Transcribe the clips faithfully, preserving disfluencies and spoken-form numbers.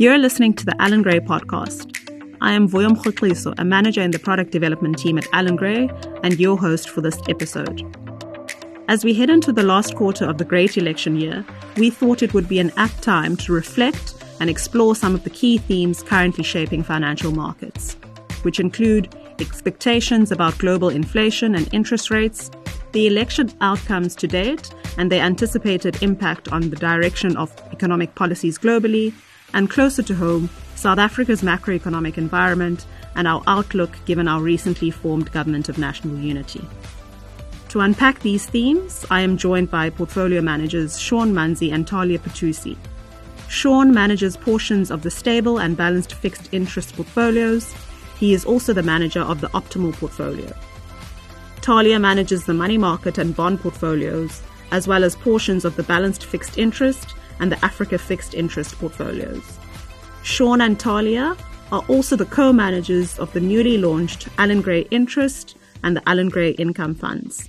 You're listening to the Allan Gray podcast. I am Voyam Khotliso, a manager in the product development team at Allan Gray, and your host for this episode. As we head into the last quarter of the great election year, we thought it would be an apt time to reflect and explore some of the key themes currently shaping financial markets, which include expectations about global inflation and interest rates, the election outcomes to date, and their anticipated impact on the direction of economic policies globally, and closer to home, South Africa's macroeconomic environment and our outlook given our recently formed Government of National Unity. To unpack these themes, I am joined by portfolio managers Sean Munzi and Talia Patusi. Sean manages portions of the stable and balanced fixed interest portfolios. He is also the manager of the optimal portfolio. Talia manages the money market and bond portfolios, as well as portions of the balanced fixed interest and the Africa fixed interest portfolios. Sean and Talia are also the co-managers of the newly launched Allan Gray Interest and the Allan Gray Income Funds.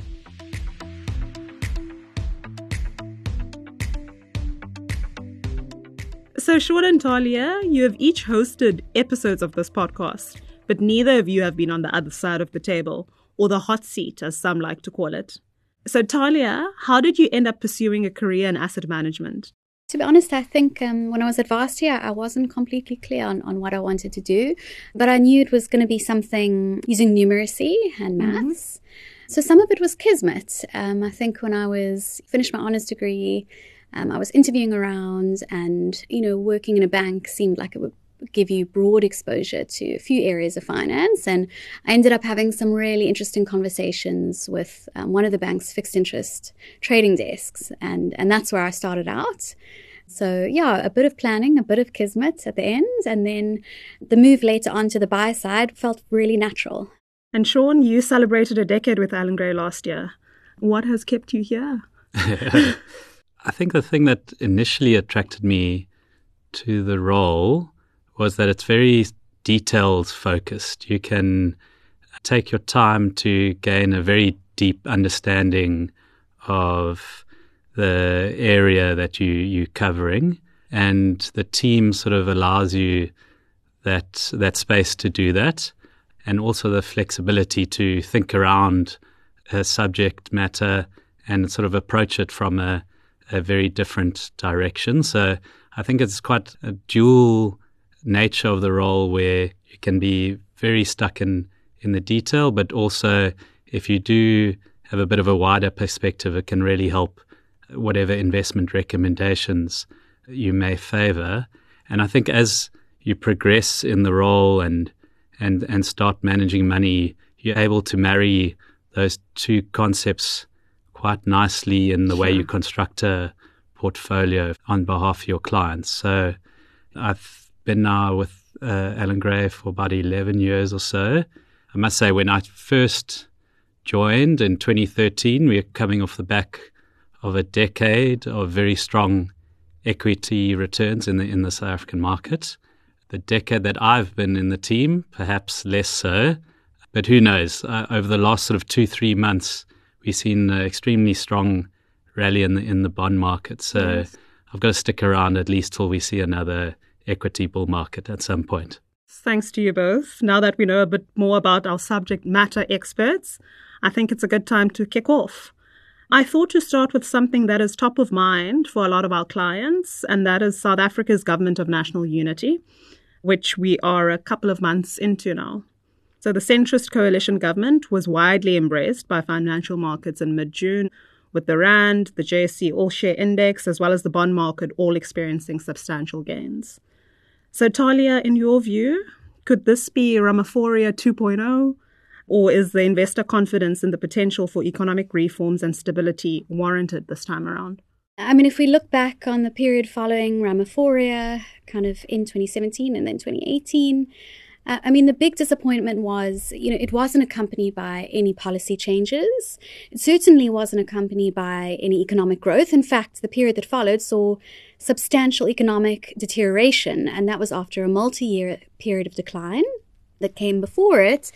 So Sean and Talia, you have each hosted episodes of this podcast, but neither of you have been on the other side of the table, or the hot seat, as some like to call it. So Talia, how did you end up pursuing a career in asset management? To be honest, I think um, when I was at Varsity, I wasn't completely clear on, on what I wanted to do, but I knew it was going to be something using numeracy and maths. Mm-hmm. So some of it was kismet. Um, I think when I was finished my honours degree, um, I was interviewing around and, you know, working in a bank seemed like it would give you broad exposure to a few areas of finance. And I ended up having some really interesting conversations with um, one of the bank's fixed interest trading desks. And, and that's where I started out. So yeah, a bit of planning, a bit of kismet at the end. And then the move later on to the buy side felt really natural. And Sean, you celebrated a decade with Allan Gray last year. What has kept you here? I think the thing that initially attracted me to the role was that it's very details focused. You can take your time to gain a very deep understanding of the area that you, you're covering, and the team sort of allows you that that space to do that, and also the flexibility to think around a subject matter and sort of approach it from a, a very different direction. So I think it's quite a dual nature of the role where you can be very stuck in, in the detail, but also if you do have a bit of a wider perspective, it can really help whatever investment recommendations you may favor. And I think as you progress in the role and and and start managing money, you're able to marry those two concepts quite nicely in the Sure. way you construct a portfolio on behalf of your clients. So I've been now with uh, Allan Gray for about eleven years or so. I must say, when I first joined in twenty thirteen, we were coming off the back of a decade of very strong equity returns in the in the South African market. The decade that I've been in the team, perhaps less so, but who knows? Uh, over the last sort of two, three months, we've seen an extremely strong rally in the in the bond market. So yes. I've got to stick around at least till we see another equity bull market at some point. Thanks to you both. Now that we know a bit more about our subject matter experts, I think it's a good time to kick off. I thought to start with something that is top of mind for a lot of our clients, and that is South Africa's Government of National Unity, which we are a couple of months into now. So the centrist coalition government was widely embraced by financial markets in mid-June, with the Rand, the J S E All-Share Index, as well as the bond market all experiencing substantial gains. So Talia, in your view, could this be Ramaphoria two point oh? Or is the investor confidence in the potential for economic reforms and stability warranted this time around? I mean, if we look back on the period following Ramaphoria, kind of in twenty seventeen and then twenty eighteen, uh, I mean, the big disappointment was, you know, it wasn't accompanied by any policy changes. It certainly wasn't accompanied by any economic growth. In fact, the period that followed saw substantial economic deterioration, and that was after a multi-year period of decline that came before it.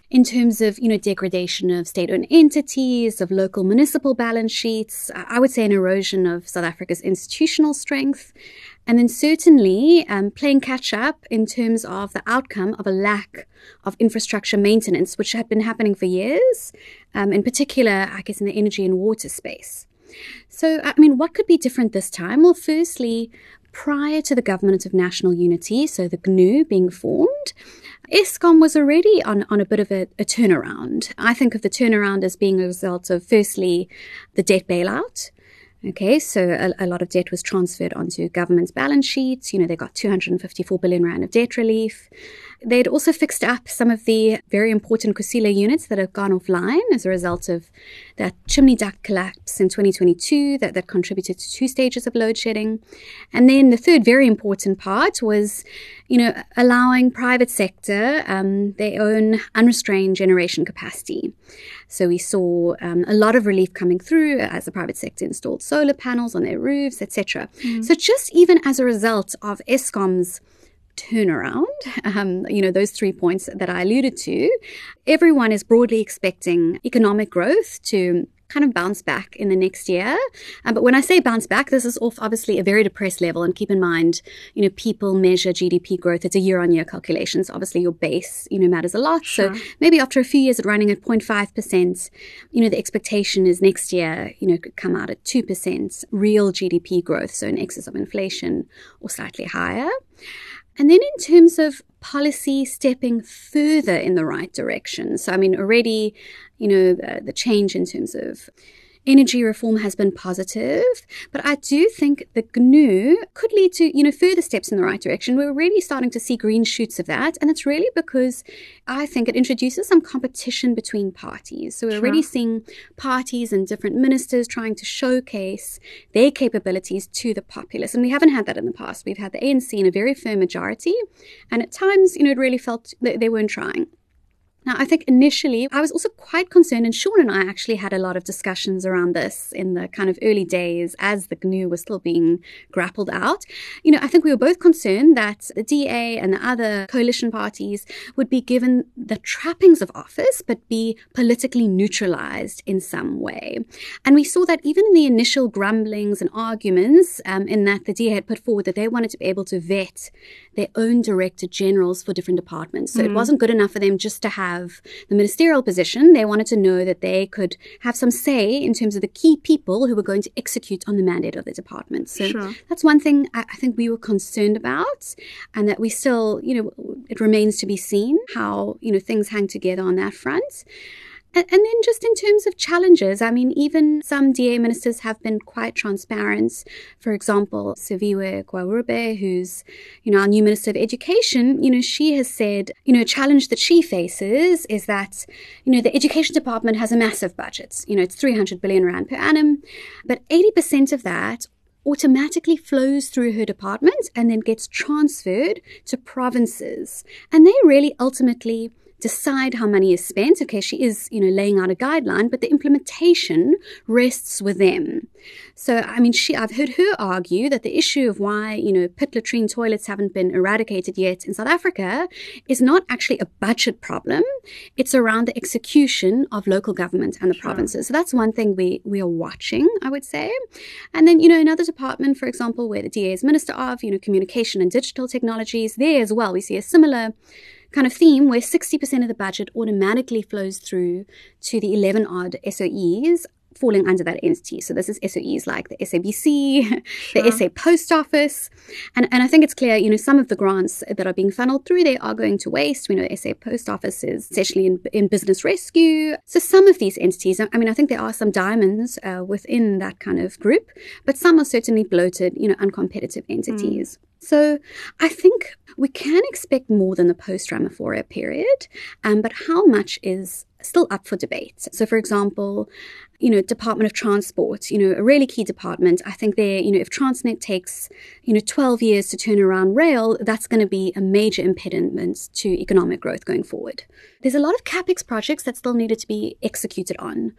in terms of, you know, degradation of state-owned entities, of local municipal balance sheets. I would say an erosion of South Africa's institutional strength. And then certainly um, playing catch-up in terms of the outcome of a lack of infrastructure maintenance, which had been happening for years, um, in particular, I guess, in the energy and water space. So, I mean, what could be different this time? Well, firstly, prior to the Government of National Unity, so the G N U being formed, Eskom was already on, on a bit of a, a turnaround. I think of the turnaround as being a result of, firstly, the debt bailout. Okay, so a, a lot of debt was transferred onto government's balance sheets. You know, they got two hundred fifty-four billion rand of debt relief. They'd also fixed up some of the very important Kusile units that have gone offline as a result of that chimney duct collapse in twenty twenty-two that, that contributed to two stages of load shedding. And then the third very important part was, you know, allowing private sector um, their own unrestrained generation capacity. So we saw um, a lot of relief coming through as the private sector installed solar panels on their roofs, et cetera. Mm. So just even as a result of Eskom's turnaround, um, you know, those three points that I alluded to, everyone is broadly expecting economic growth to kind of bounce back in the next year. Um, but when I say bounce back, this is off obviously a very depressed level. And keep in mind, you know, people measure G D P growth. It's a year-on-year calculation. So obviously your base, you know, matters a lot. Sure. So maybe after a few years at running at zero point five percent, you know, the expectation is next year, you know, could come out at two percent real G D P growth. So in excess of inflation or slightly higher. And then in terms of policy stepping further in the right direction. So, I mean, already, you know, the, the change in terms of energy reform has been positive, but I do think the G N U could lead to, you know, further steps in the right direction. We're really starting to see green shoots of that. And it's really because I think it introduces some competition between parties. So we're Sure. already seeing parties and different ministers trying to showcase their capabilities to the populace. And we haven't had that in the past. We've had the A N C in a very firm majority. And at times, you know, it really felt that they weren't trying. Now, I think initially I was also quite concerned, and Sean and I actually had a lot of discussions around this in the kind of early days as the G N U was still being grappled out. You know, I think we were both concerned that the D A and the other coalition parties would be given the trappings of office, but be politically neutralized in some way. And we saw that even in the initial grumblings and arguments, um, in that the D A had put forward that they wanted to be able to vet their own director generals for different departments. So mm. it wasn't good enough for them just to have the ministerial position. They wanted to know that they could have some say in terms of the key people who were going to execute on the mandate of the department. So Sure. that's one thing I, I think we were concerned about, and that we still, you know, it remains to be seen how, you know, things hang together on that front. And, and then just in terms of challenges, I mean, even some D A ministers have been quite transparent. For example, Siviwe Gwarube, who's, you know, our new Minister of Education, you know, she has said, you know, a challenge that she faces is that, you know, the Education Department has a massive budget. You know, it's three hundred billion rand per annum, but eighty percent of that automatically flows through her department and then gets transferred to provinces. And they really ultimately decide how money is spent. Okay, she is, you know, laying out a guideline, but the implementation rests with them. So, I mean, she, I've heard her argue that the issue of why, you know, pit latrine toilets haven't been eradicated yet in South Africa is not actually a budget problem. It's around the execution of local government and the Sure. provinces. So that's one thing we, we are watching, I would say. And then, you know, another department, for example, where the D A is Minister of, you know, Communication and Digital Technologies, there as well, we see a similar kind of theme where sixty percent of the budget automatically flows through to the eleven odd S O Es falling under that entity. So this is S O Es like the S A B C, Sure. the S A Post Office. And, and I think it's clear, you know, some of the grants that are being funneled through there are going to waste. We know S A Post Office is essentially in, in business rescue. So some of these entities, I mean, I think there are some diamonds uh, within that kind of group, but some are certainly bloated, you know, uncompetitive entities. Mm. So I think we can expect more than the post-Ramaphosa period, um, but how much is still up for debate. So, for example, you know, Department of Transport, you know, a really key department. I think there, you know, if Transnet takes, you know, twelve years to turn around rail, that's going to be a major impediment to economic growth going forward. There's a lot of CapEx projects that still needed to be executed on.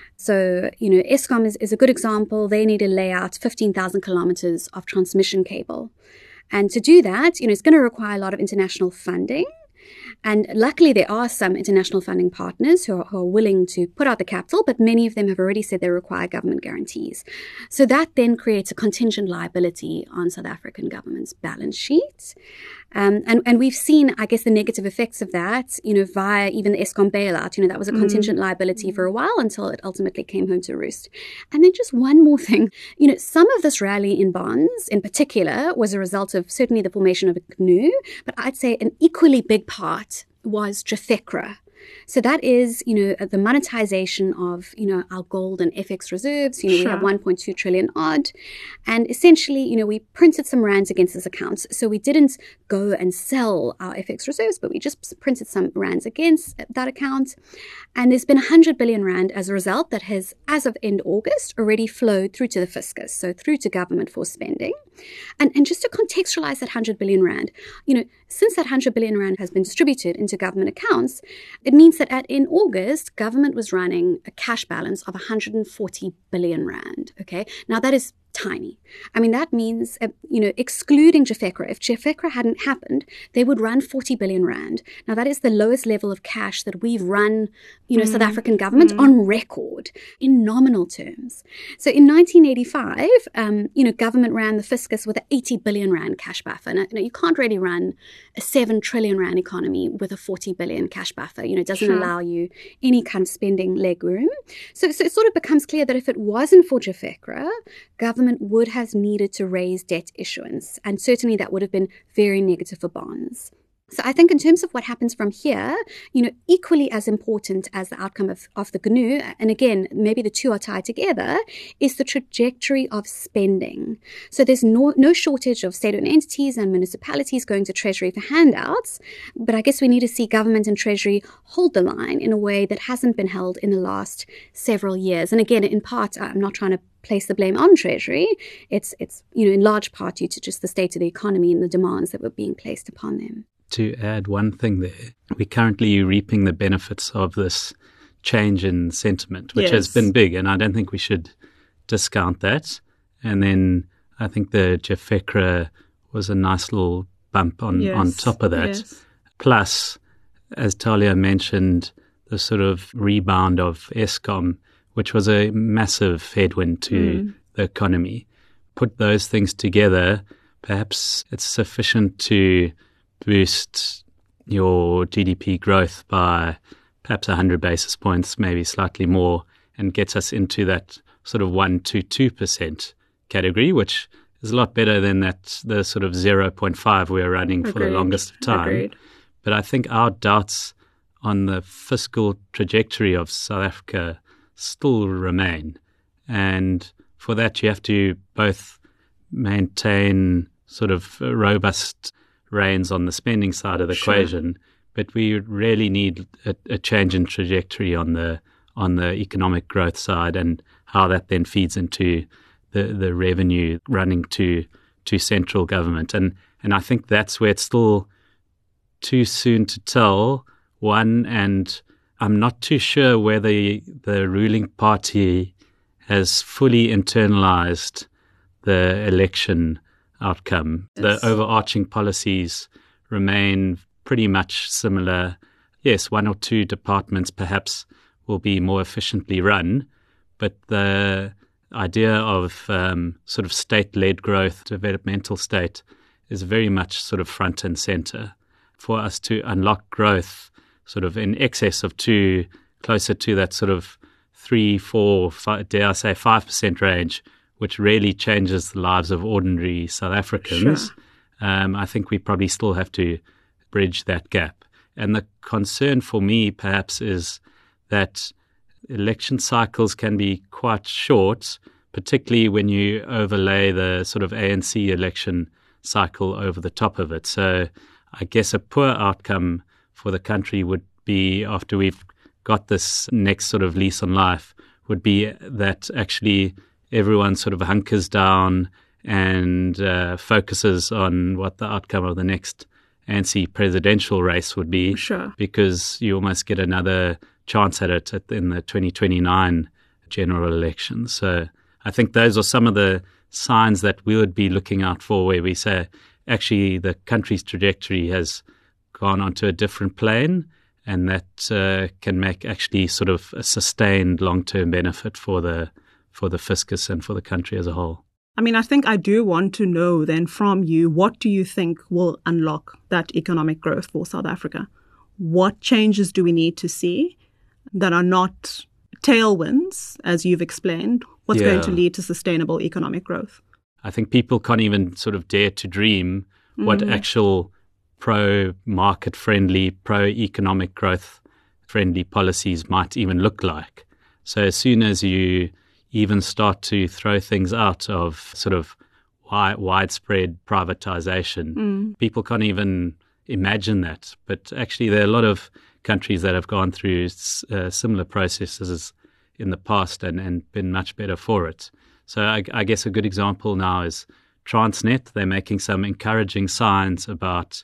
So, you know, Eskom is, is a good example. They need to lay out fifteen thousand kilometers of transmission cable. And to do that, you know, it's going to require a lot of international funding. And luckily, there are some international funding partners who are, who are willing to put out the capital, but many of them have already said they require government guarantees. So that then creates a contingent liability on South African government's balance sheet. Um, and, and we've seen, I guess, the negative effects of that, you know, via even the Eskom bailout. You know, that was a contingent mm. liability for a while until it ultimately came home to roost. And then just one more thing, you know, some of this rally in bonds in particular was a result of certainly the formation of a C N U, but I'd say an equally big part was JAFECRA. So that is, you know, the monetization of, you know, our gold and F X reserves. You know, sure. we have one point two trillion odd. And essentially, you know, we printed some rands against this account. So we didn't go and sell our F X reserves, but we just printed some rands against that account. And there's been one hundred billion rand as a result that has, as of end August, already flowed through to the fiscus, so through to government for spending. And, and just to contextualize that one hundred billion rand, you know, since that one hundred billion rand has been distributed into government accounts, it means that at in August, government was running a cash balance of one hundred forty billion rand. Okay, now that is tiny. I mean, that means, uh, you know, excluding JAFECRA, if JAFECRA hadn't happened, they would run forty billion rand. Now, that is the lowest level of cash that we've run, you know, mm. South African government mm. on record in nominal terms. So in nineteen eighty-five, um, you know, government ran the fiscus with an eighty billion rand cash buffer. Now, you know, you can't really run a seven trillion rand economy with a forty billion cash buffer. You know, it doesn't sure. allow you any kind of spending leg room. So, so it sort of becomes clear that if it wasn't for JAFECRA, government would have needed to raise debt issuance. And certainly that would have been very negative for bonds. So I think in terms of what happens from here, you know, equally as important as the outcome of, of the C N U, and again, maybe the two are tied together, is the trajectory of spending. So there's no, no shortage of state-owned entities and municipalities going to Treasury for handouts, but I guess we need to see government and Treasury hold the line in a way that hasn't been held in the last several years. And again, in part, I'm not trying to place the blame on Treasury. It's, it's you know, in large part due to just the state of the economy and the demands that were being placed upon them. To add one thing there, we're currently reaping the benefits of this change in sentiment, which yes. has been big, and I don't think we should discount that. And then I think the JAFECRA was a nice little bump on, yes. on top of that. Yes. Plus, as Talia mentioned, the sort of rebound of Eskom, which was a massive headwind to mm. the economy. Put those things together, perhaps it's sufficient to boost your G D P growth by perhaps one hundred basis points, maybe slightly more, and gets us into that sort of one to two percent category, which is a lot better than that the sort of zero point five we were running Agreed. For the longest of time. Agreed. But I think our doubts on the fiscal trajectory of South Africa still remain. And for that, you have to both maintain sort of robust reins on the spending side of the sure. equation, but we really need a, a change in trajectory on the on the economic growth side, and how that then feeds into the, the revenue running to to central government. And and I think that's where it's still too soon to tell. One, and I'm not too sure whether the ruling party has fully internalized the election outcome. Yes. The overarching policies remain pretty much similar. Yes, one or two departments perhaps will be more efficiently run, but the idea of um, sort of state-led growth, developmental state, is very much sort of front and center. For us to unlock growth sort of in excess of two, closer to that sort of three, four, five, dare I say five percent range, which really changes the lives of ordinary South Africans, sure. um, I think we probably still have to bridge that gap. And the concern for me perhaps is that election cycles can be quite short, particularly when you overlay the sort of A N C election cycle over the top of it. So I guess a poor outcome for the country would be, after we've got this next sort of lease on life, would be that actually everyone sort of hunkers down and uh, focuses on what the outcome of the next A N C presidential race would be, sure. because you almost get another chance at it at, in the twenty twenty-nine general election. So I think those are some of the signs that we would be looking out for, where we say actually the country's trajectory has gone onto a different plane, and that uh, can make actually sort of a sustained long-term benefit for the for the fiscus and for the country as a whole. I mean, I think I do want to know then from you, what do you think will unlock that economic growth for South Africa? What changes do we need to see that are not tailwinds, as you've explained? What's Yeah. going to lead to sustainable economic growth? I think people can't even sort of dare to dream what actual pro-market friendly, pro-economic growth friendly policies might even look like. So as soon as you even start to throw things out of sort of wi- widespread privatization, people can't even imagine that. But actually there are a lot of countries that have gone through uh, similar processes in the past and, and been much better for it. So I, I guess a good example now is Transnet. They're making some encouraging signs about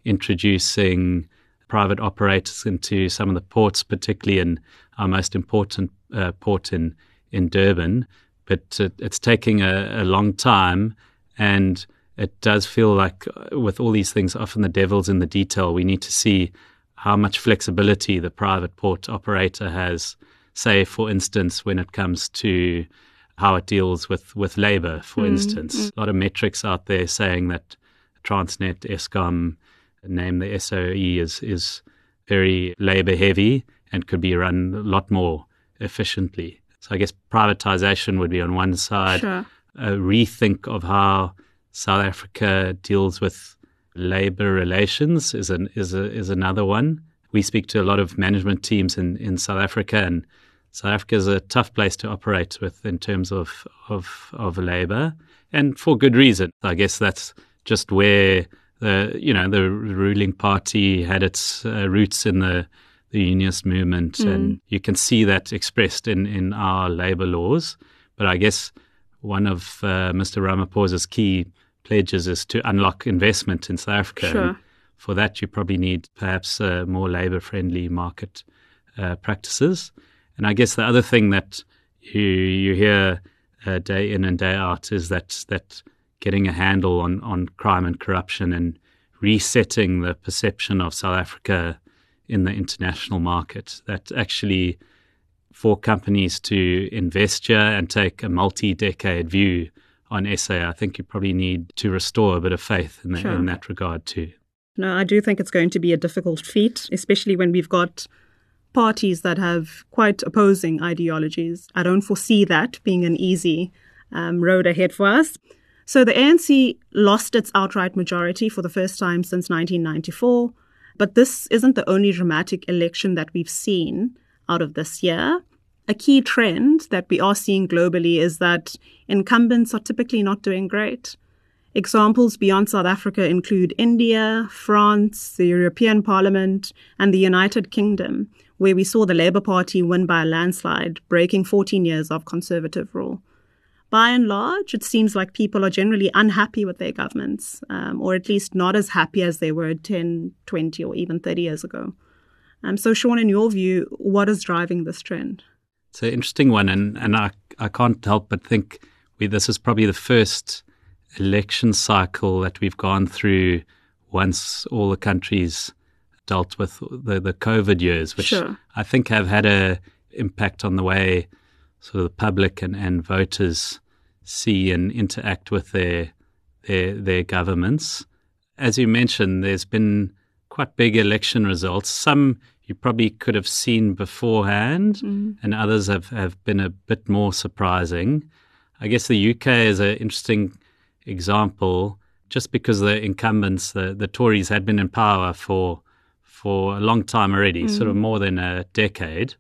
introducing private operators into some of the ports, particularly in our most important uh, port in, in Durban. But it, it's taking a, a long time, and it does feel like with all these things, often the devil's in the detail. We need to see how much flexibility the private port operator has, say, for instance, when it comes to how it deals with, with labour, for mm, instance. Mm. A lot of metrics out there saying that Transnet, Eskom, name the S O E, is, is very labour heavy and could be run a lot more efficiently. So I guess privatisation would be on one side, Sure. a rethink of how South Africa deals with labour relations is an, is a, is another one. We speak to a lot of management teams in, in South Africa, and South Africa is a tough place to operate with in terms of, of, of labour, and for good reason. I guess that's just where the, you know, the ruling party had its uh, roots in the, the unionist movement, mm. and you can see that expressed in, in our labour laws. But I guess one of uh, Mister Ramaphosa's key pledges is to unlock investment in South Africa. Sure. And for that, you probably need perhaps uh, more labour-friendly market uh, practices. And I guess the other thing that you you hear uh, day in and day out is that that getting a handle on, on crime and corruption and resetting the perception of South Africa in the international market. That actually, for companies to invest here and take a multi-decade view on S A, I think you probably need to restore a bit of faith in, the, Sure. in that regard too. No, I do think it's going to be a difficult feat, especially when we've got parties that have quite opposing ideologies. I don't foresee that being an easy um, road ahead for us. So the A N C lost its outright majority for the first time since nineteen ninety-four, but this isn't the only dramatic election that we've seen out of this year. A key trend that we are seeing globally is that incumbents are typically not doing great. Examples beyond South Africa include India, France, the European Parliament, and the United Kingdom, where we saw the Labour Party win by a landslide, breaking fourteen years of Conservative rule. By and large, it seems like people are generally unhappy with their governments, um, or at least not as happy as they were ten, twenty, or even thirty years ago. Um, so, Sean, in your view, what is driving this trend? It's an interesting one, and, and I, I can't help but think we, this is probably the first election cycle that we've gone through once all the countries dealt with the, the COVID years, which Sure. I think have had a impact on the way sort of the public and, and voters see and interact with their, their their governments. As you mentioned, there's been quite big election results. Some you probably could have seen beforehand, Mm. and others have, have been a bit more surprising. I guess the U K is an interesting example, just because the incumbents, the, the Tories, had been in power for for a long time already, mm. sort of more than a decade.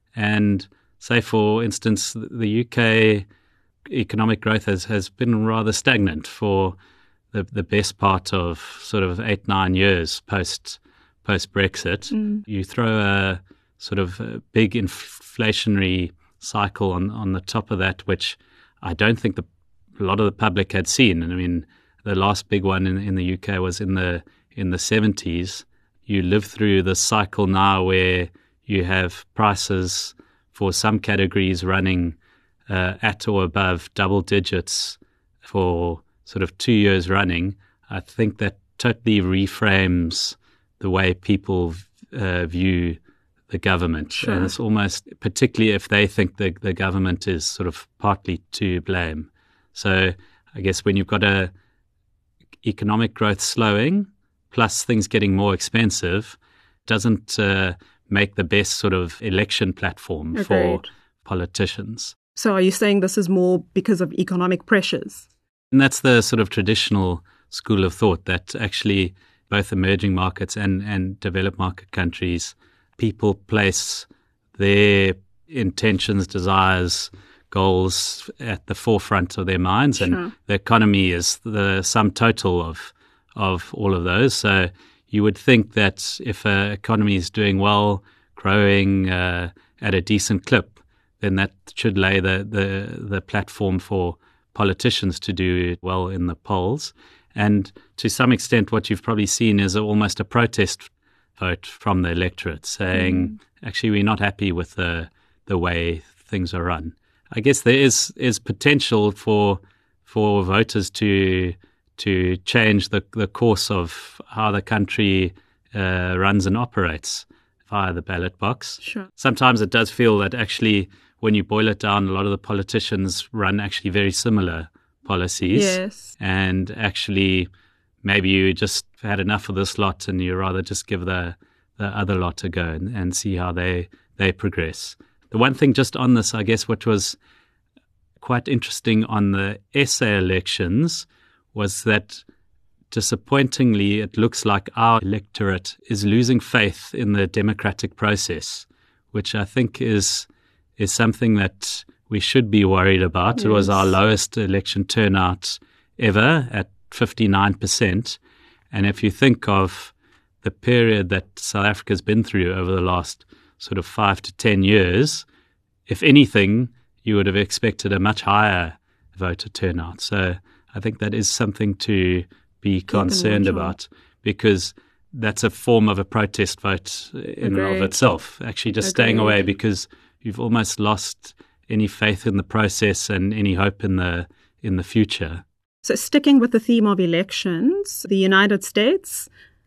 And say, for instance, the U K economic growth has, has been rather stagnant for the, the best part of sort of eight, nine years post post Brexit. Mm. You throw a sort of a big inflationary cycle on, on the top of that, which I don't think the a lot of the public had seen. And I mean, the last big one in, in the U K was in the in the seventies. You live through this cycle now where you have prices for some categories running uh, at or above double digits for sort of two years running. I think that totally reframes the way people uh, view the government. Sure. And it's almost, particularly if they think the, the government is sort of partly to blame. So I guess when you've got a economic growth slowing, plus things getting more expensive, doesn't uh, make the best sort of election platform Agreed. for politicians. So are you saying this is more because of economic pressures? And that's the sort of traditional school of thought, that actually both emerging markets and, and developed market countries, people place their intentions, desires, goals at the forefront of their minds, Sure. and the economy is the sum total of of all of those. So you would think that if an economy is doing well, growing uh, at a decent clip, then that should lay the, the, the platform for politicians to do well in the polls. And to some extent, what you've probably seen is almost a protest vote from the electorate saying, mm. actually, we're not happy with the the way things are run. I guess there is is potential for for voters to to change the, the course of how the country uh, runs and operates via the ballot box. Sure. Sometimes it does feel that actually, when you boil it down, a lot of the politicians run actually very similar policies. Yes. And actually, maybe you just had enough of this lot and you rather just give the, the other lot a go and, and see how they, they progress. The one thing just on this, I guess, which was quite interesting on the S A elections was that disappointingly, it looks like our electorate is losing faith in the democratic process, which I think is is something that we should be worried about. Yes. It was our lowest election turnout ever at fifty-nine percent. And if you think of the period that South Africa's been through over the last sort of five to ten years, if anything, you would have expected a much higher voter turnout. So I think that is something to be concerned about, because that's a form of a protest vote in and of itself, actually just Agreed. Staying away because you've almost lost any faith in the process and any hope in the in the future. So sticking with the theme of elections, the United States,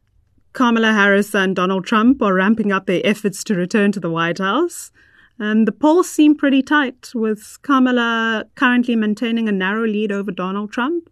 Kamala Harris and Donald Trump are ramping up their efforts to return to the White House. And the polls seem pretty tight, with Kamala currently maintaining a narrow lead over Donald Trump.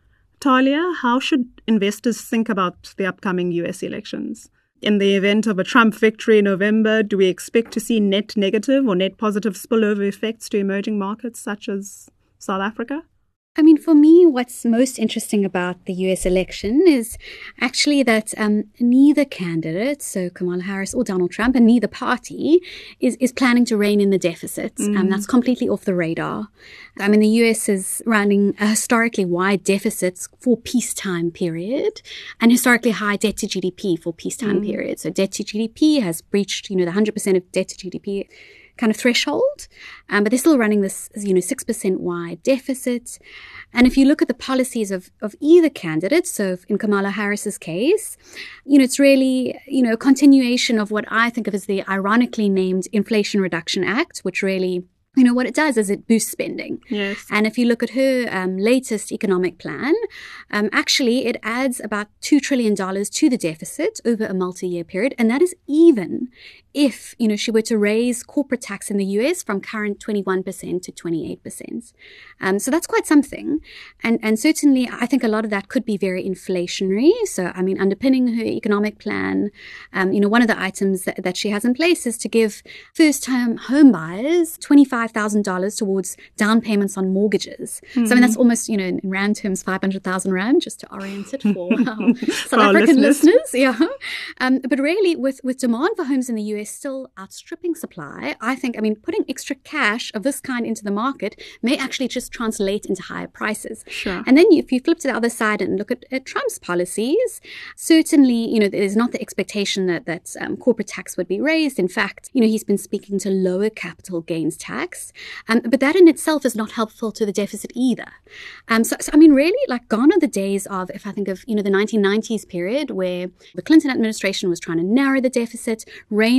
Talia, how should investors think about the upcoming U S elections? In the event of a Trump victory in November, do we expect to see net negative or net positive spillover effects to emerging markets such as South Africa? I mean, for me, what's most interesting about the U S election is actually that um, neither candidate, so Kamala Harris or Donald Trump, and neither party is, is planning to rein in the deficit. Mm. Um, that's completely off the radar. I mean, the U S is running a historically wide deficits for peacetime period and historically high debt to G D P for peacetime mm. period. So debt to G D P has breached, you know, the one hundred percent of debt to G D P kind of threshold, um, but they're still running this, you know, six percent wide deficit. And if you look at the policies of, of either candidate, so in Kamala Harris's case, you know, it's really, you know, a continuation of what I think of as the ironically named Inflation Reduction Act, which really, you know, what it does is it boosts spending. Yes. And if you look at her um, latest economic plan, um, actually it adds about two trillion dollars to the deficit over a multi-year period. And that is even if, you know, she were to raise corporate tax in the U S from current twenty-one percent to twenty-eight percent. Um, so that's quite something. And and certainly I think a lot of that could be very inflationary. So, I mean, underpinning her economic plan, um, you know, one of the items that, that she has in place is to give first-time home buyers twenty-five thousand dollars towards down payments on mortgages. Mm-hmm. So, I mean, that's almost, you know, in rand terms, five hundred thousand rand, just to orient it for our South for African listeners. listeners. Yeah. Um, but really, with, with demand for homes in the U S still outstripping supply, I think, I mean, putting extra cash of this kind into the market may actually just translate into higher prices. Sure. And then you, if you flip to the other side and look at, at Trump's policies, certainly, you know, there's not the expectation that, that um, corporate tax would be raised. In fact, you know, he's been speaking to lower capital gains tax. Um, but that in itself is not helpful to the deficit either. Um, so, so, I mean, really, like, gone are the days of, if I think of, you know, the nineteen nineties period where the Clinton administration was trying to narrow the deficit, rein in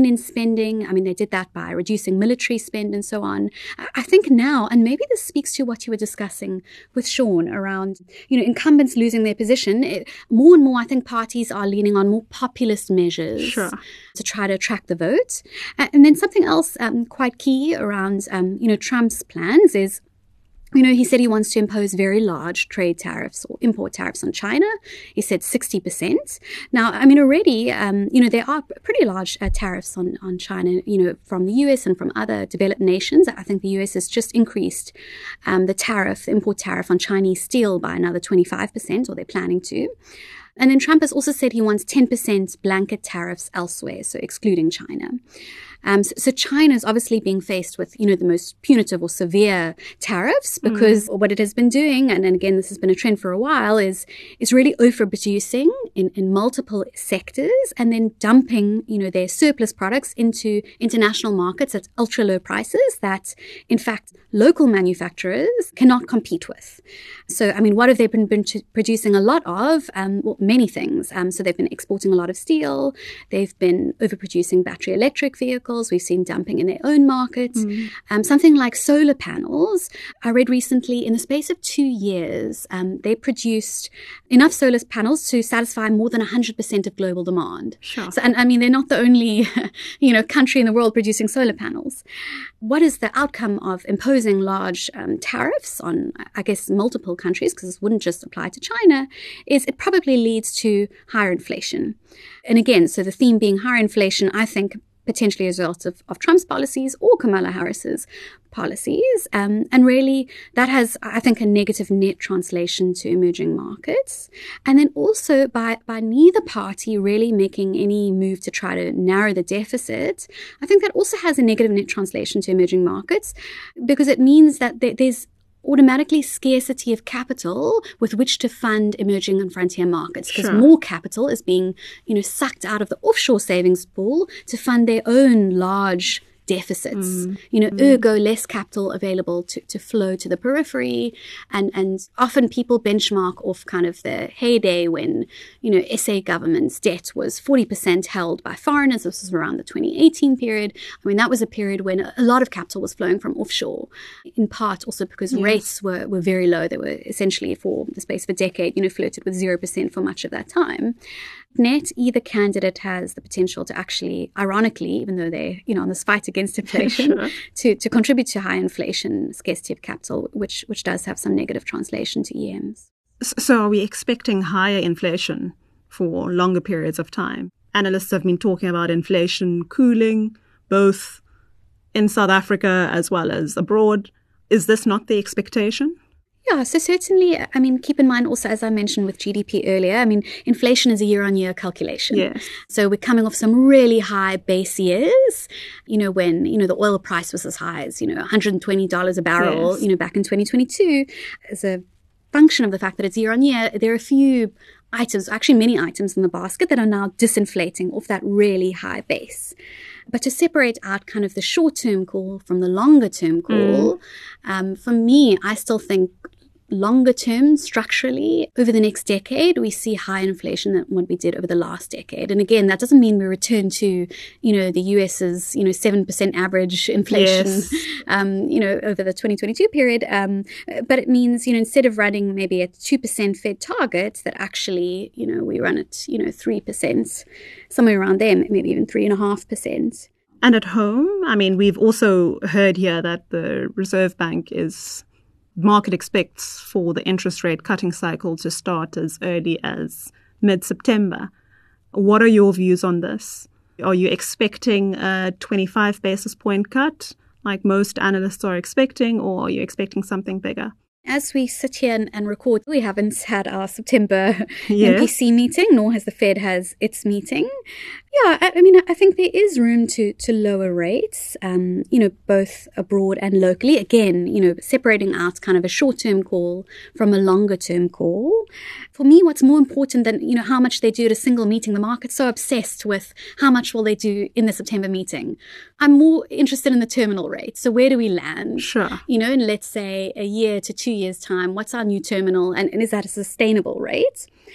in spending. I mean, they did that by reducing military spend and so on. I think now, and maybe this speaks to what you were discussing with Sean around, you know, incumbents losing their position. It, more and more, I think parties are leaning on more populist measures sure. to try to attract the vote. And then something else um, quite key around, um, you know, Trump's plans is, you know, he said he wants to impose very large trade tariffs or import tariffs on China. He said sixty percent. Now, I mean, already, um, you know, there are pretty large uh, tariffs on, on China, you know, from the U S and from other developed nations. I think the U S has just increased um, the tariff, the import tariff on Chinese steel by another twenty-five percent, or they're planning to. And then Trump has also said he wants ten percent blanket tariffs elsewhere, so excluding China. Um, so, so China is obviously being faced with, you know, the most punitive or severe tariffs because mm. what it has been doing, and, and again, this has been a trend for a while, is is really overproducing in, in multiple sectors and then dumping, you know, their surplus products into international markets at ultra low prices that, in fact, local manufacturers cannot compete with. So, I mean, what have they been, been producing a lot of? Um, well, many things. Um, so they've been exporting a lot of steel. They've been overproducing battery electric vehicles. We've seen dumping in their own markets. Mm. Um, something like solar panels. I read recently, in the space of two years, um, they produced enough solar panels to satisfy more than one hundred percent of global demand. Sure. So, and I mean, they're not the only, you know, country in the world producing solar panels. What is the outcome of imposing large um, tariffs on, I guess, multiple countries, because this wouldn't just apply to China, is it probably leads to higher inflation. And again, so the theme being higher inflation, I think, potentially as a result of, of Trump's policies or Kamala Harris's policies. Um, and really, that has, I think, a negative net translation to emerging markets. And then also by, by neither party really making any move to try to narrow the deficit, I think that also has a negative net translation to emerging markets because it means that there, there's automatically scarcity of capital with which to fund emerging and frontier markets because sure. more capital is being, you know, sucked out of the offshore savings pool to fund their own large deficits, mm. you know, mm. ergo less capital available to, to flow to the periphery. And, and often people benchmark off kind of the heyday when, you know, S A government's debt was forty percent held by foreigners. This was around the twenty eighteen period. I mean, that was a period when a lot of capital was flowing from offshore, in part also because yes. rates were, were very low. They were essentially for the space of a decade, you know, flirted with zero percent for much of that time. Net, either candidate has the potential to actually, ironically, even though they're, you know, on this fight against inflation, sure. to, to contribute to high inflation, scarcity of capital, which which does have some negative translation to E Ms. So are we expecting higher inflation for longer periods of time? Analysts have been talking about inflation cooling, both in South Africa as well as abroad. Is this not the expectation? Yeah, so certainly, I mean, keep in mind also, as I mentioned with G D P earlier, I mean, inflation is a year-on-year calculation. Yes. So we're coming off some really high base years, you know, when, you know, the oil price was as high as, you know, one hundred twenty dollars a barrel, yes. you know, back in twenty twenty-two. As a function of the fact that it's year-on-year, there are a few items, actually many items in the basket that are now disinflating off that really high base. But to separate out kind of the short-term call from the longer-term call, mm. um, for me, I still think longer term, structurally, over the next decade, we see higher inflation than what we did over the last decade. And again, that doesn't mean we return to, you know, the U S's, you know, seven percent average inflation, yes. um, you know, over the twenty twenty-two period. Um, but it means, you know, instead of running maybe a two percent Fed target, that actually, you know, we run at, you know, three percent, somewhere around there, maybe even three point five percent. And at home, I mean, we've also heard here that the Reserve Bank is market expects for the interest rate cutting cycle to start as early as mid-September. What are your views on this? Are you expecting a twenty-five basis point cut like most analysts are expecting, or are you expecting something bigger? As we sit here and, and record, we haven't had our September yes. M P C meeting, nor has the Fed has its meeting. Yeah, I, I mean, I think there is room to to lower rates, um, you know, both abroad and locally. Again, you know, separating out kind of a short-term call from a longer-term call. For me, what's more important than, you know, how much they do at a single meeting, the market's so obsessed with how much will they do in the September meeting. I'm more interested in the terminal rate. So where do we land? Sure. You know, in let's say a year to two years' time, what's our new terminal, and, and is that a sustainable rate?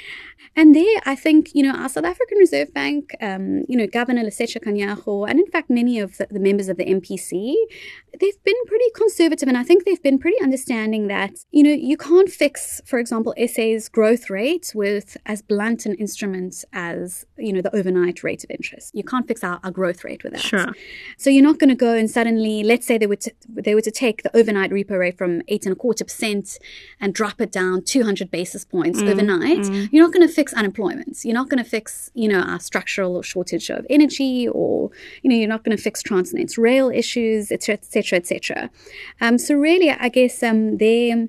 And there, I think, you know, our South African Reserve Bank, um, you know, Governor Lesetja Kganyago, and in fact, many of the, the members of the M P C, they've been pretty conservative. And I think they've been pretty understanding that, you know, you can't fix, for example, S A's growth rate with as blunt an instrument as, you know, the overnight rate of interest. You can't fix our, our growth rate with that. Sure. So you're not going to go and suddenly, let's say they were, to, they were to take the overnight repo rate from eight and a quarter percent and drop it down two hundred basis points mm, overnight. Mm. You're not going to fix unemployment. You're not going to fix, you know, our structural shortage of energy, or, you know, you're not going to fix Transnet rail issues, et cetera, et cetera, et cetera. Um, so really, I guess um, their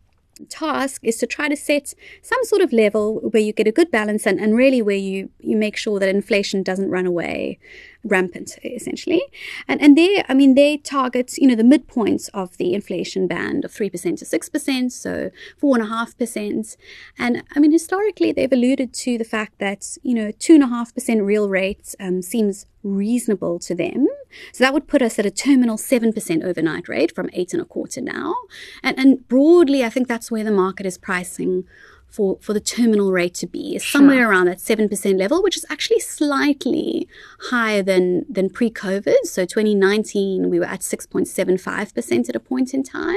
task is to try to set some sort of level where you get a good balance and, and really where you, you make sure that inflation doesn't run away rampant, essentially. And and they, I mean, they target, you know, the midpoints of the inflation band of three percent to six percent, so four point five percent. And I mean, historically, they've alluded to the fact that, you know, two point five percent real rates um, seems reasonable to them. So that would put us at a terminal seven percent overnight rate from eight and a quarter now. And, and broadly, I think that's where the market is pricing for, for the terminal rate to be, is somewhere sure. around that seven percent level, which is actually slightly higher than, than pre-COVID. So twenty nineteen, we were at six point seven five percent at a point in time.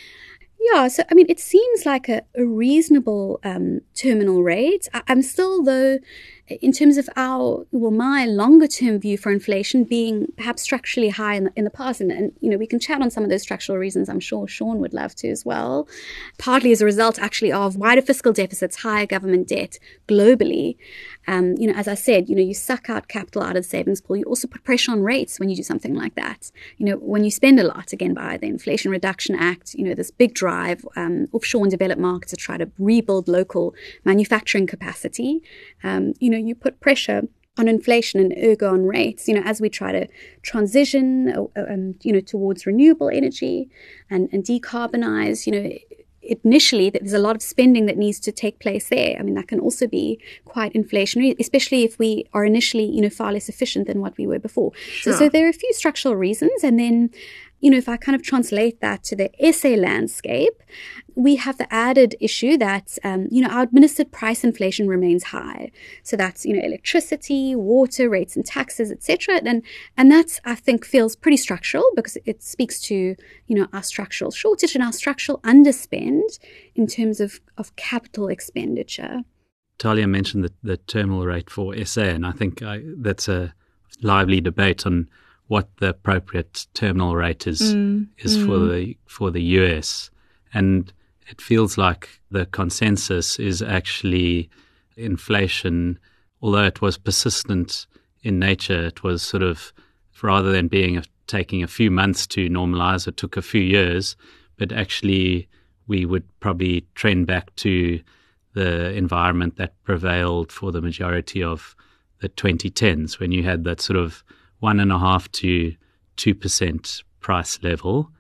Yeah, so, I mean, it seems like a, a reasonable um, terminal rate. I, I'm still, though, in terms of our, well, my longer-term view for inflation being perhaps structurally high in the, in the past, and, and, you know, we can chat on some of those structural reasons. I'm sure Sean would love to as well. Partly as a result, actually, of wider fiscal deficits, higher government debt globally. Um, you know, as I said, you know, you suck out capital out of the savings pool. You also put pressure on rates when you do something like that. You know, when you spend a lot, again, by the Inflation Reduction Act, you know, this big drive um, offshore and developed markets to try to rebuild local manufacturing capacity. Um, you know, you put pressure on inflation and ergo on rates, you know, as we try to transition, uh, um, you know, towards renewable energy and, and decarbonize, you know, initially there's a lot of spending that needs to take place there. I mean, that can also be quite inflationary, especially if we are initially, you know, far less efficient than what we were before. Sure. So, so there are a few structural reasons. And then, you know, if I kind of translate that to the S A landscape, we have the added issue that, um, you know, our administered price inflation remains high. So that's, you know, electricity, water, rates and taxes, et cetera. And, and that, I think, feels pretty structural because it speaks to, you know, our structural shortage and our structural underspend in terms of, of capital expenditure. Talia mentioned the, the terminal rate for S A, and I think I, that's a lively debate on what the appropriate terminal rate is mm, is mm. for the for the U S. And it feels like the consensus is actually inflation, although it was persistent in nature, it was sort of, rather than being a, taking a few months to normalize, it took a few years, but actually we would probably trend back to the environment that prevailed for the majority of the twenty tens, when you had that sort of one and a half to two percent price level.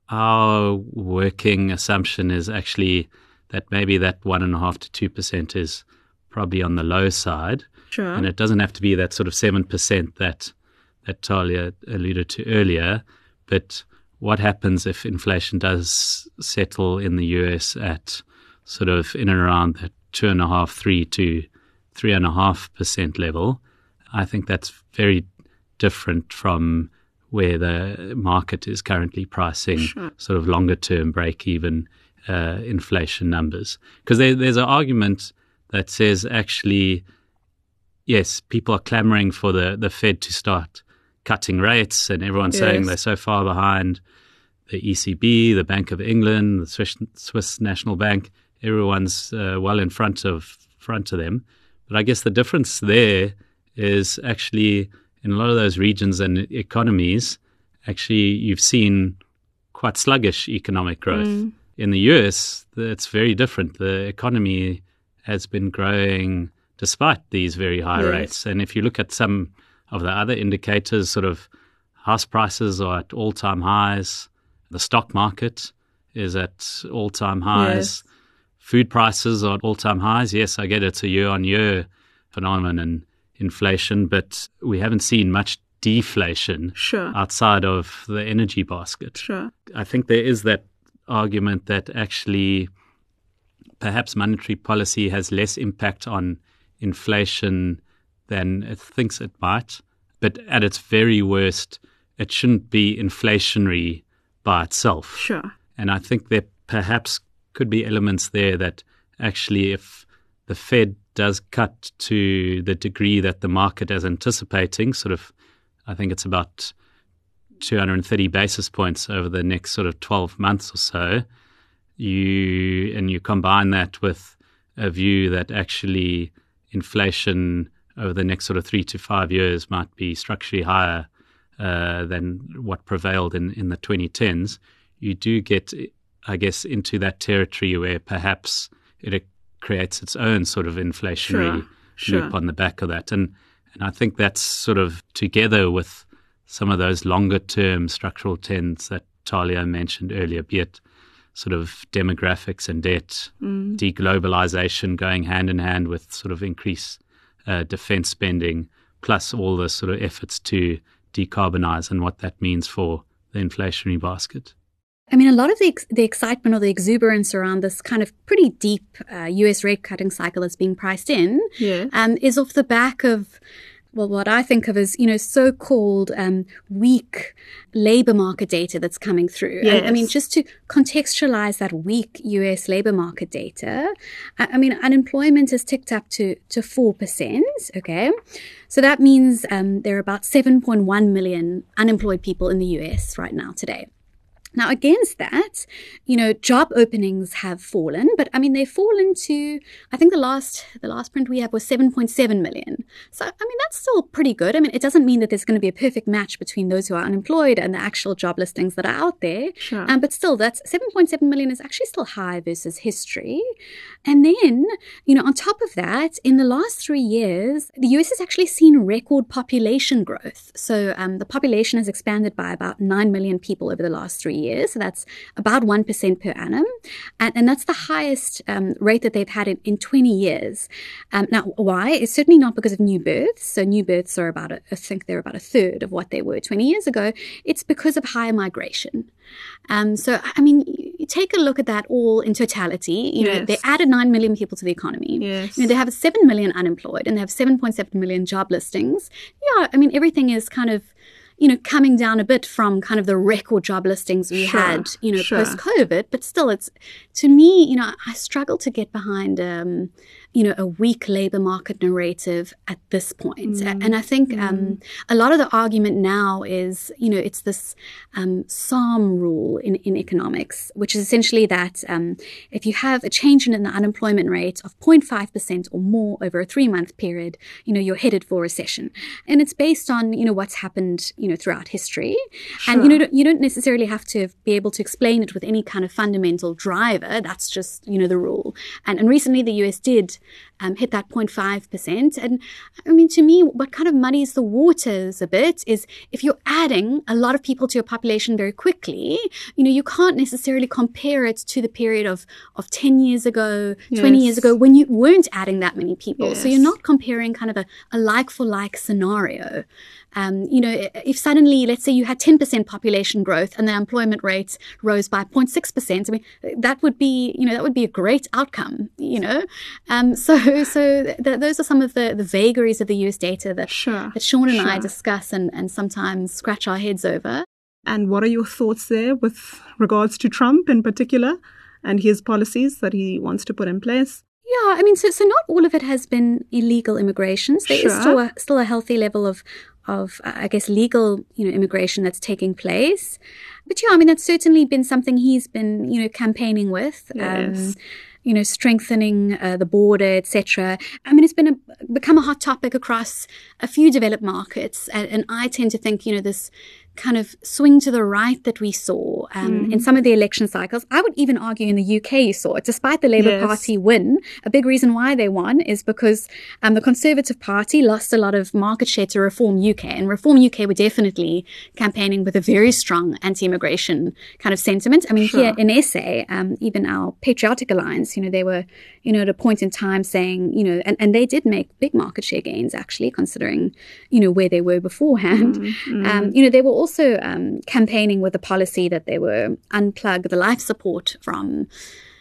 Our working assumption is actually that maybe that one and a half to two percent is probably on the low side. Sure. And it doesn't have to be that sort of seven percent that that Talia alluded to earlier. But what happens if inflation does settle in the U S at sort of in and around that two and a half, three to three and a half percent level? I think that's very different from where the market is currently pricing sure. sort of longer-term break-even uh, inflation numbers. Because there, there's an argument that says actually, yes, people are clamoring for the, the Fed to start cutting rates, and everyone's yes. saying they're so far behind the E C B, the Bank of England, the Swiss, Swiss National Bank. Everyone's uh, well in front of front of them. But I guess the difference there is actually in a lot of those regions and economies, actually you've seen quite sluggish economic growth. Mm. In the U S, it's very different. The economy has been growing despite these very high yes. rates. And if you look at some of the other indicators, sort of house prices are at all-time highs. The stock market is at all-time highs. Yes. Food prices are at all-time highs. Yes, I get it's a year-on-year phenomenon and inflation, but we haven't seen much deflation sure. outside of the energy basket. Sure. I think there is that argument that actually perhaps monetary policy has less impact on inflation than it thinks it might. But at its very worst, it shouldn't be inflationary by itself. Sure. And I think there perhaps could be elements there that actually if the Fed does cut to the degree that the market is anticipating, sort of, I think it's about two hundred thirty basis points over the next sort of twelve months or so, you and you combine that with a view that actually inflation over the next sort of three to five years might be structurally higher uh, than what prevailed in, in the twenty tens, you do get, I guess, into that territory where perhaps it creates its own sort of inflationary sure, loop sure. on the back of that. And and I think that's sort of together with some of those longer-term structural trends that Talia mentioned earlier, be it sort of demographics and debt, mm. deglobalization going hand in hand with sort of increased uh, defense spending, plus all the sort of efforts to decarbonize and what that means for the inflationary basket. I mean, a lot of the ex- the excitement or the exuberance around this kind of pretty deep uh, U S rate cutting cycle that's being priced in yeah. um, is off the back of, well, what I think of as, you know, so-called um, weak labor market data that's coming through. Yes. I, I mean, just to contextualize that weak U S labor market data, I, I mean, unemployment has ticked up to, to four percent, okay? So that means um, there are about seven point one million unemployed people in the U S right now today. Now, against that, you know, job openings have fallen, but I mean, they've fallen to, I think the last the last print we have was seven point seven million. So, I mean, that's still pretty good. I mean, it doesn't mean that there's going to be a perfect match between those who are unemployed and the actual job listings that are out there. Sure. Um, but still, that's seven point seven million is actually still high versus history. And then, you know, on top of that, in the last three years, the U S has actually seen record population growth. So um, the population has expanded by about nine million people over the last three years. Years. So that's about one percent per annum. And, and that's the highest um, rate that they've had in, in twenty years. Um, now, why? It's certainly not because of new births. So new births are about, a, I think they're about a third of what they were twenty years ago. It's because of higher migration. Um, so, I mean, you take a look at that all in totality. You yes. know, they added nine million people to the economy. Yes. You know, they have seven million unemployed and they have seven point seven million job listings. Yeah, I mean, everything is kind of, you know, coming down a bit from kind of the record job listings we sure, had, you know, sure. post-COVID. But still, it's, to me, you know, I struggle to get behind, um, you know, a weak labor market narrative at this point. Mm. And I think mm. um, a lot of the argument now is, you know, it's this um, SARM rule in, in economics, which is essentially that um, if you have a change in the unemployment rate of zero point five percent or more over a three-month period, you know, you're headed for recession. And it's based on, you know, what's happened, you know, throughout history. Sure. And, you know, you don't necessarily have to be able to explain it with any kind of fundamental driver. That's just, you know, the rule. And, and recently the U S did Um, hit that zero point five percent. And I mean, to me, what kind of muddies the waters a bit is if you're adding a lot of people to your population very quickly, you know, you can't necessarily compare it to the period of, of ten years ago, yes. twenty years ago, when you weren't adding that many people. Yes. So you're not comparing kind of a, a like-for-like scenario. Um, you know, if suddenly, let's say you had ten percent population growth and the employment rate rose by zero point six percent, I mean, that would be, you know, that would be a great outcome, you know. Um, so so th- those are some of the, the vagaries of the U S data that, sure. that Sean and sure. I discuss and, and sometimes scratch our heads over. And what are your thoughts there with regards to Trump in particular and his policies that he wants to put in place? Yeah, I mean, so so not all of it has been illegal immigrations. There sure. is still a, still a healthy level of, of I guess, legal, you know, immigration that's taking place. But yeah, I mean, that's certainly been something he's been, you know, campaigning with. Yes. Um, you know, strengthening uh, the border, et cetera. I mean, it's been a, become a hot topic across a few developed markets. And, and I tend to think, you know, this kind of swing to the right that we saw um, mm. in some of the election cycles. I would even argue in the U K you saw it, despite the Labour yes. Party win. A big reason why they won is because um, the Conservative Party lost a lot of market share to Reform U K. And Reform U K were definitely campaigning with a very strong anti-immigration kind of sentiment. I mean, sure. here in S A, um, even our Patriotic Alliance, you know, they were, you know, at a point in time saying, you know, and, and they did make big market share gains, actually, considering, you know, where they were beforehand. Mm, mm. Um, you know, they were also um, campaigning with the policy that they were unplug the life support from,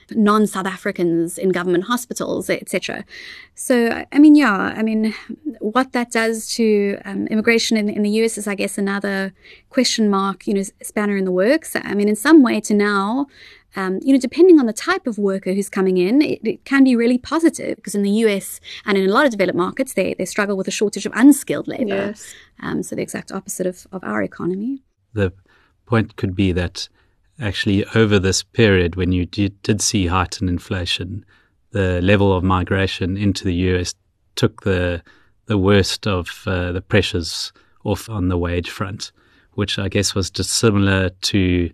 non-South Africans in government hospitals, et cetera. So, I mean, yeah, I mean, what that does to um, immigration in, in the U S is, I guess, another question mark, you know, spanner in the works. I mean, in some way to now, Um, you know, depending on the type of worker who's coming in, it, it can be really positive, because in the U S and in a lot of developed markets, they, they struggle with a shortage of unskilled labor. Yes. Um, so the exact opposite of, of our economy. The point could be that actually over this period, when you did, did see heightened inflation, the level of migration into the U S took the the worst of uh, the pressures off on the wage front, which I guess was dissimilar to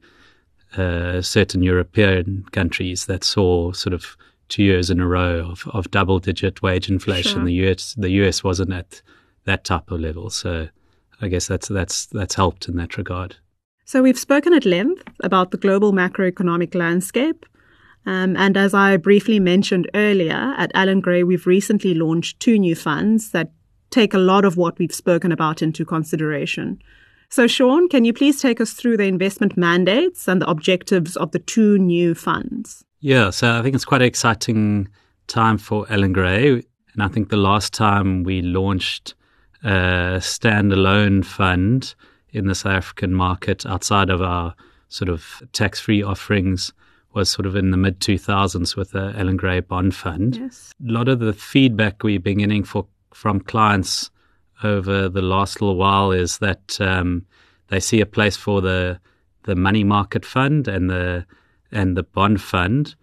Uh, certain European countries that saw sort of two years in a row of, of double-digit wage inflation. Sure. The U S the U S wasn't at that type of level, so I guess that's that's that's helped in that regard. So we've spoken at length about the global macroeconomic landscape, um, and as I briefly mentioned earlier, at Allan Gray we've recently launched two new funds that take a lot of what we've spoken about into consideration. So, Sean, can you please take us through the investment mandates and the objectives of the two new funds? Yeah, so I think it's quite an exciting time for Allan Gray. And I think the last time we launched a standalone fund in the South African market outside of our sort of tax-free offerings was sort of in the mid two thousands with the Allan Gray Bond Fund. Yes. A lot of the feedback we've been getting for, from clients over the last little while is that um, they see a place for the the money market fund and the and the bond fund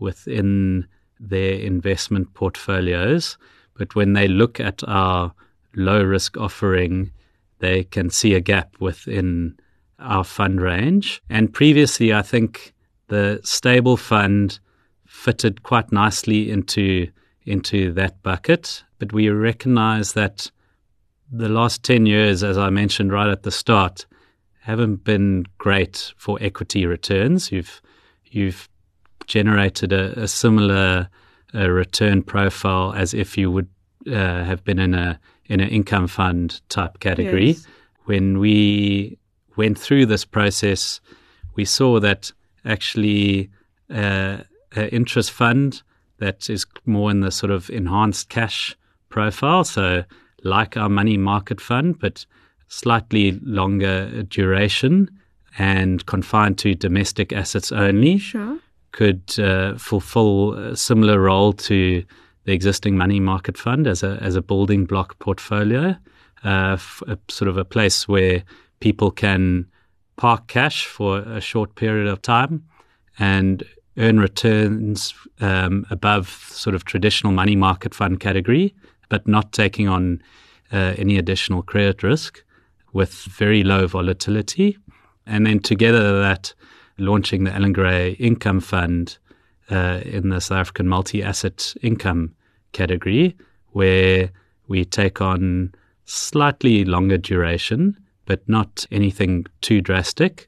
within their investment portfolios. But when they look at our low risk offering, they can see a gap within our fund range. And previously, I think the stable fund fitted quite nicely into into that bucket. But we recognize that the last ten years, as I mentioned right at the start, haven't been great for equity returns. You've you've generated a, a similar uh, return profile as if you would uh, have been in a in an income fund type category. Yes. When we went through this process, we saw that actually uh, an interest fund that is more in the sort of enhanced cash profile, so like our money market fund, but slightly longer duration and confined to domestic assets only, Sure. could uh, fulfill a similar role to the existing money market fund as a as a building block portfolio, uh, f- a, sort of a place where people can park cash for a short period of time and earn returns um, above sort of traditional money market fund category, but not taking on uh, any additional credit risk with very low volatility. And then together that, launching the Allan Gray Income Fund uh, in the South African multi-asset income category, where we take on slightly longer duration, but not anything too drastic,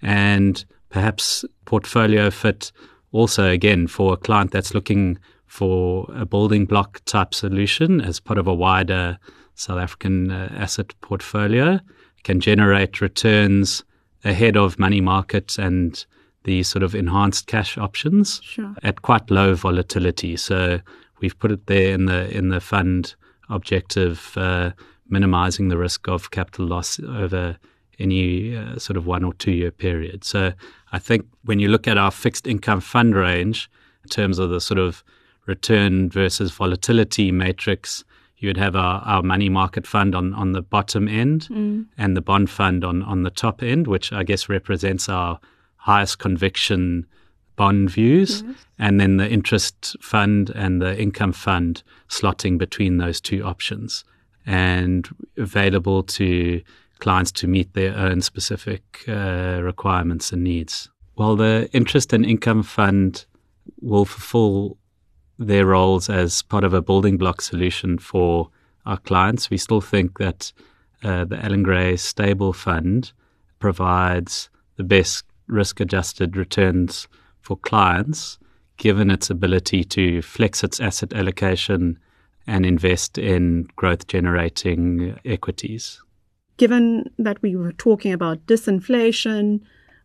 and perhaps portfolio fit also, again, for a client that's looking for a building block type solution as part of a wider South African uh, asset portfolio, can generate returns ahead of money market and the sort of enhanced cash options Sure. at quite low volatility. So we've put it there in the in the fund objective, uh, minimizing the risk of capital loss over any uh, sort of one or two year period. So I think when you look at our fixed income fund range in terms of the sort of return versus volatility matrix, you would have our, our money market fund on, on the bottom end Mm. and the bond fund on, on the top end, which I guess represents our highest conviction bond views, Yes. and then the interest fund and the income fund slotting between those two options and available to clients to meet their own specific uh, requirements and needs. While the interest and income fund will fulfill their roles as part of a building block solution for our clients, we still think that uh, the Allan Gray Stable Fund provides the best risk-adjusted returns for clients, given its ability to flex its asset allocation and invest in growth-generating equities. Given that we were talking about disinflation,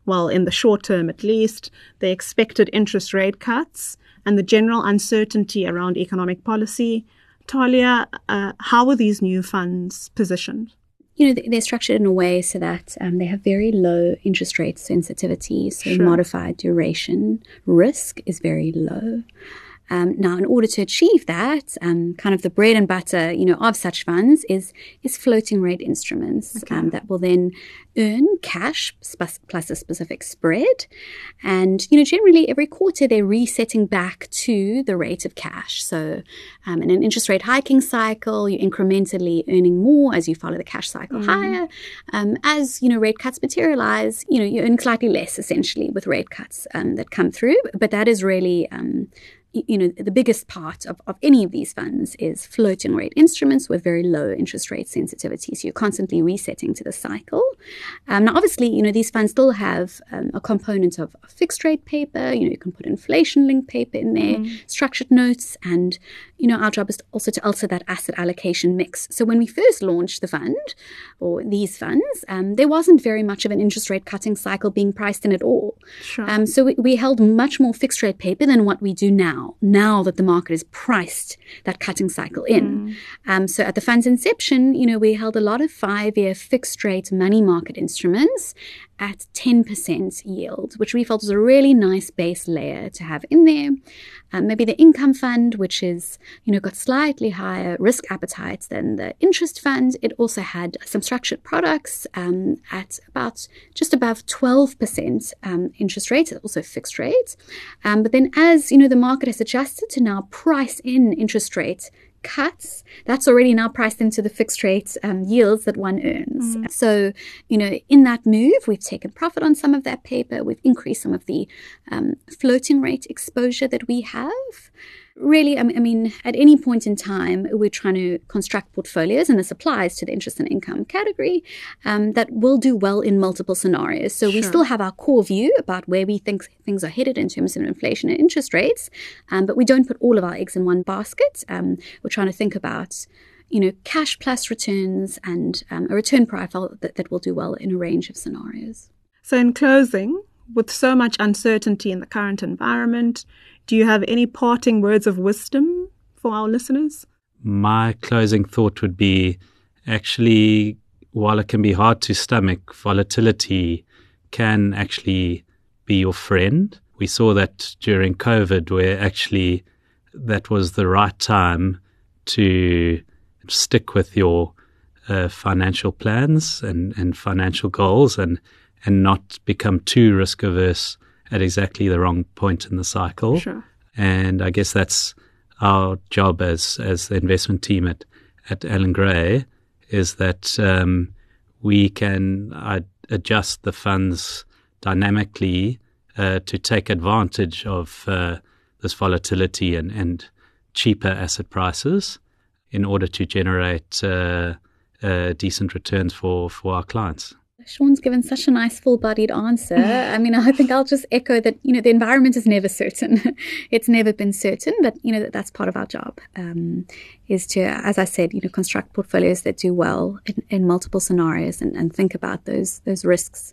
well, in the short term at least, the expected interest rate cuts and the general uncertainty around economic policy. Talia, uh, how are these new funds positioned? You know, they're structured in a way so that um, they have very low interest rate sensitivity, so Sure. modified duration risk is very low. Um, now, in order to achieve that, um, kind of the bread and butter, you know, of such funds is is floating rate instruments Okay. um, that will then earn cash sp- plus a specific spread. And, you know, generally every quarter they're resetting back to the rate of cash. So um, in an interest rate hiking cycle, you're incrementally earning more as you follow the cash cycle Mm. higher. Um, as, you know, rate cuts materialize, you know, you earn slightly less essentially with rate cuts um, that come through. But that is really um, you know, the biggest part of, of any of these funds is floating rate instruments with very low interest rate sensitivity. So you're constantly resetting to the cycle. Um, now, obviously, you know, these funds still have um, a component of, of fixed rate paper. You know, you can put inflation-linked paper in there, mm. structured notes, and, you know, our job is also to alter that asset allocation mix. So when we first launched the fund, or these funds, um, there wasn't very much of an interest rate cutting cycle being priced in at all. Sure. Um, so we, we held much more fixed rate paper than what we do now. Now that the market has priced that cutting cycle in. Mm. Um, so at the fund's inception, you know, we held a lot of five-year fixed rate money market instruments at ten percent yield, which we felt was a really nice base layer to have in there. Um, maybe the income fund, which is, you know, got slightly higher risk appetite than the interest fund. It also had some structured products um, at about just above twelve percent um, interest rate, also fixed rate. Um, but then as, you know, the market has adjusted to now price in interest rate cuts, that's already now priced into the fixed rate um, yields that one earns. Mm. So, you know, in that move, we've taken profit on some of that paper. We've increased some of the um, floating rate exposure that we have. Really, I mean, at any point in time, we're trying to construct portfolios, and this applies to the interest and income category, um, that will do well in multiple scenarios. So sure. we still have our core view about where we think things are headed in terms of inflation and interest rates, um, but we don't put all of our eggs in one basket. Um, we're trying to think about, you know, cash plus returns and um, a return profile that, that will do well in a range of scenarios. So in closing, with so much uncertainty in the current environment, do you have any parting words of wisdom for our listeners? My closing thought would be, actually, while it can be hard to stomach, volatility can actually be your friend. We saw that during COVID, where actually that was the right time to stick with your uh, financial plans and, and financial goals and, and not become too risk averse at exactly the wrong point in the cycle. Sure. And I guess that's our job as as the investment team at, at Allan Gray, is that um, we can uh, adjust the funds dynamically uh, to take advantage of uh, this volatility and, and cheaper asset prices in order to generate uh, uh, decent returns for, for our clients. Sean's given such a nice full-bodied answer. I mean, I think I'll just echo that, you know, the environment is never certain. It's never been certain, but, you know, that that's part of our job, um, is to, as I said, you know, construct portfolios that do well in, in multiple scenarios and, and think about those those risks.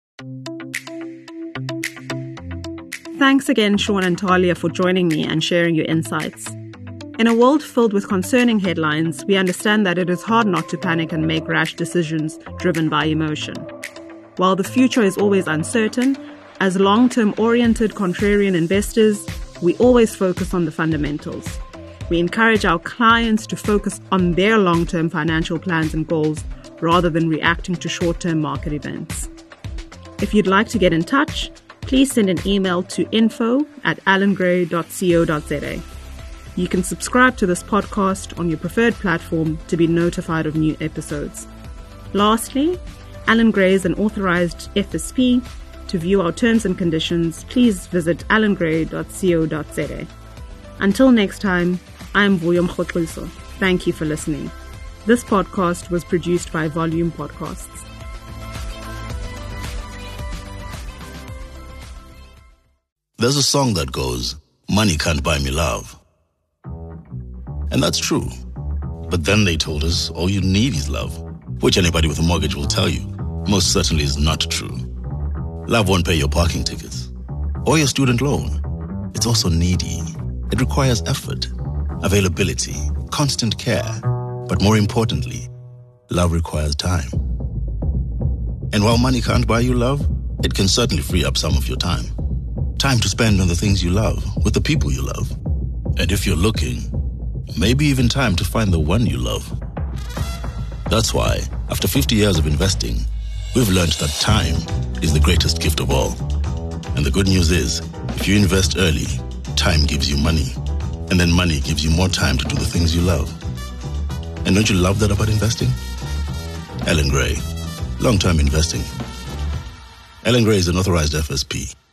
Thanks again, Sean and Talia, for joining me and sharing your insights. In a world filled with concerning headlines, we understand that it is hard not to panic and make rash decisions driven by emotion. While the future is always uncertain, as long-term oriented contrarian investors, we always focus on the fundamentals. We encourage our clients to focus on their long-term financial plans and goals rather than reacting to short-term market events. If you'd like to get in touch, please send an email to info at allangray dot co dot za. You can subscribe to this podcast on your preferred platform to be notified of new episodes. Lastly, Allan Gray is an authorized F S P. To view our terms and conditions, please visit allangray dot co dot za. Until next time, I am Voyam Khotliso. Thank you for listening. This podcast was produced by Volume Podcasts. There's a song that goes, "Money can't buy me love." And that's true. But then they told us all you need is love, which anybody with a mortgage will tell you most certainly is not true. Love won't pay your parking tickets or your student loan. It's also needy. It requires effort, availability, constant care. But more importantly, love requires time. And while money can't buy you love, it can certainly free up some of your time. Time to spend on the things you love, with the people you love. And if you're looking, maybe even time to find the one you love. That's why, after fifty years of investing, we've learned that time is the greatest gift of all. And the good news is, if you invest early, time gives you money. And then money gives you more time to do the things you love. And don't you love that about investing? Ellen Gray, long-term investing. Ellen Gray is an authorized F S P.